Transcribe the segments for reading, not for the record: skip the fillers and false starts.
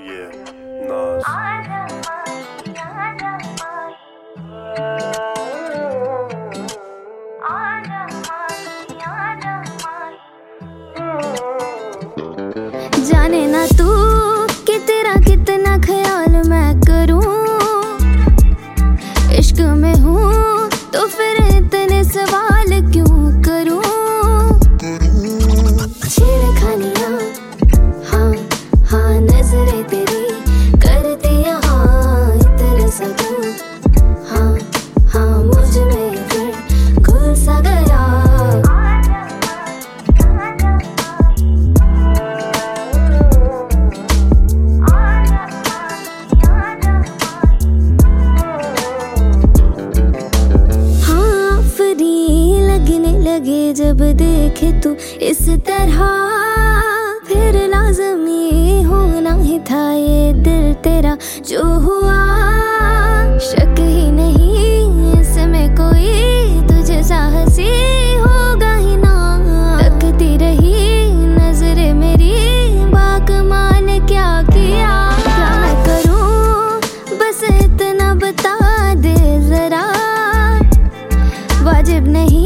Yeah, Nas. जाने ना तू कि तेरा कितना ख्याल मैं करूं, इश्क में हूँ तो फिर इतने सवाल क्यों करूं। छेड़खानियाँ हाँ हाँ नजरें तेरी करती हाँ इतना सा तू, हाँ हाँ मुझ में फिर घुल सा गया। लगे जब देखे तू इस तरह, फिर लाज़मी होना ही था ये दिल तेरा जो हुआ। शक ही नहीं इसमें कोई तुझे सा हंसी होगा ही ना। तकती रही नजरें मेरी बाकमाल क्या किया। क्या मैं करूं बस इतना बता दे जरा, वाजिब नहीं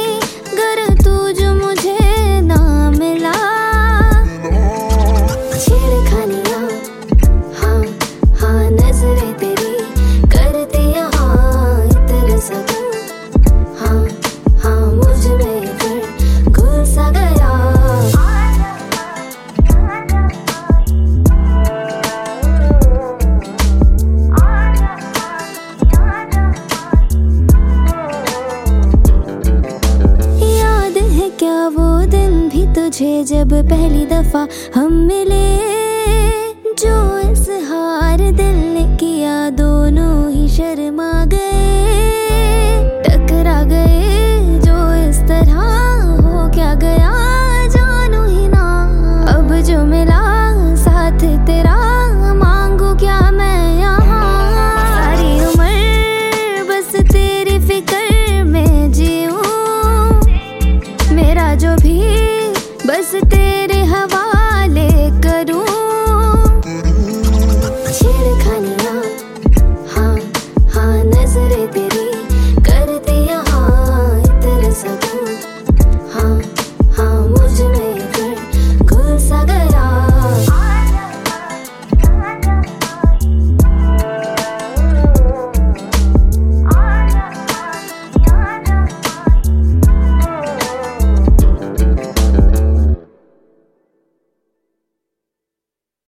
तुझे जब पहली दफा हम मिले, जो इज़हार दिल ने किया